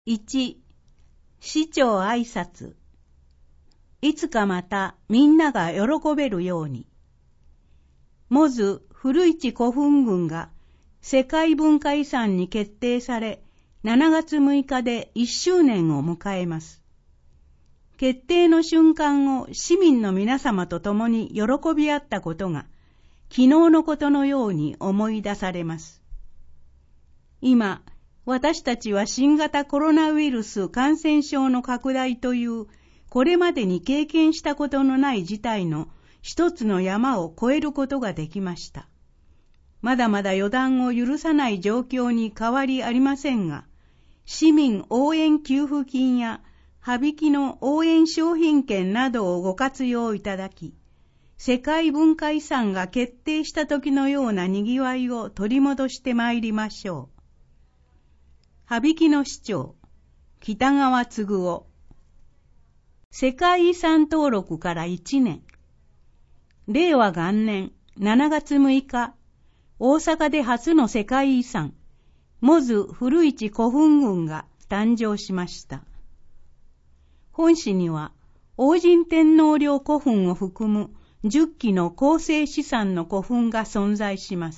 1、市長挨拶。いつかまたみんなが喜べるように。モズ古市古墳群が世界文化遺産に決定され、7月6日で1周年を迎えます。決定の瞬間を市民の皆様と共に喜び合ったことが、昨日のことのように思い出されます。今、私たちは新型コロナウイルス感染症の拡大というこれまでに経験したことのない事態の一つの山を越えることができました。まだまだ予断を許さない状況に変わりありませんが、市民応援給付金や羽引の応援商品券などをご活用いただき、世界文化遺産が決定した時のようなにぎわいを取り戻してまいりましょう。羽引の市長、北川嗣夫。世界遺産登録から1年。令和元年7月6日、大阪で初の世界遺産、モズ古市古墳群が誕生しました。本市には、王神天皇陵古墳を含む10基の構成資産の古墳が存在します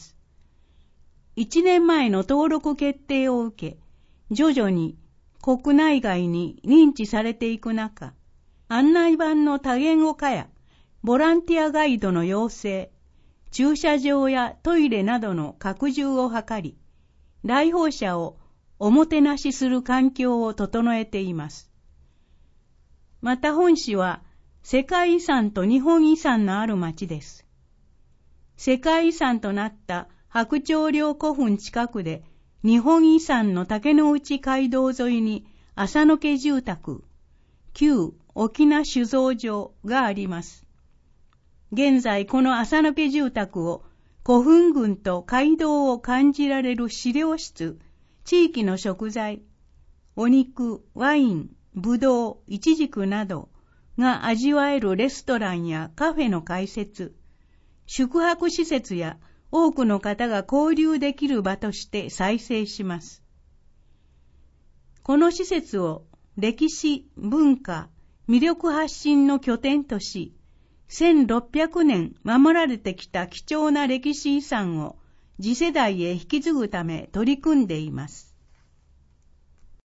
。1年前の登録決定を受け、徐々に国内外に認知されていく中、案内板の多言語化やボランティアガイドの要請、駐車場やトイレなどの拡充を図り、来訪者をおもてなしする環境を整えています。また本市は世界遺産と日本遺産のある町です。世界遺産となった白鳥陵古墳近くで日本遺産の竹之内街道沿いに浅野家住宅、旧沖縄酒造場があります。現在この浅野家住宅を古墳群と街道を感じられる資料室、地域の食材、お肉、ワイン、ぶどう、イチジクなどが味わえるレストランやカフェの開設、宿泊施設や多くの方が交流できる場として再生します。この施設を歴史、文化、魅力発信の拠点とし、1600年守られてきた貴重な歴史遺産を次世代へ引き継ぐため取り組んでいます。